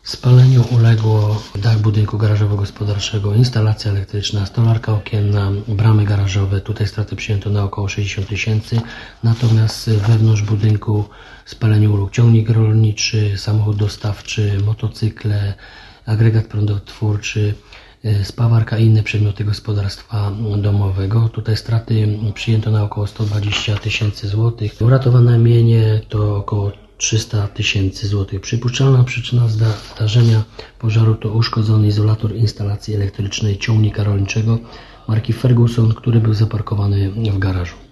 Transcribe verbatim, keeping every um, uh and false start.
Spaleniu uległo dach budynku garażowo-gospodarczego, instalacja elektryczna, stolarka okienna, bramy garażowe. Tutaj straty przyjęto na około sześćdziesiąt tysięcy. Natomiast wewnątrz budynku spaleniu uległ ciągnik rolniczy, samochód dostawczy, motocykle, agregat prądotwórczy, spawarka i inne przedmioty gospodarstwa domowego. Tutaj straty przyjęto na około sto dwadzieścia tysięcy złotych. Uratowane mienie to około trzysta tysięcy złotych. Przypuszczalna przyczyna zdarzenia pożaru to uszkodzony izolator instalacji elektrycznej ciągnika rolniczego marki Ferguson, który był zaparkowany w garażu.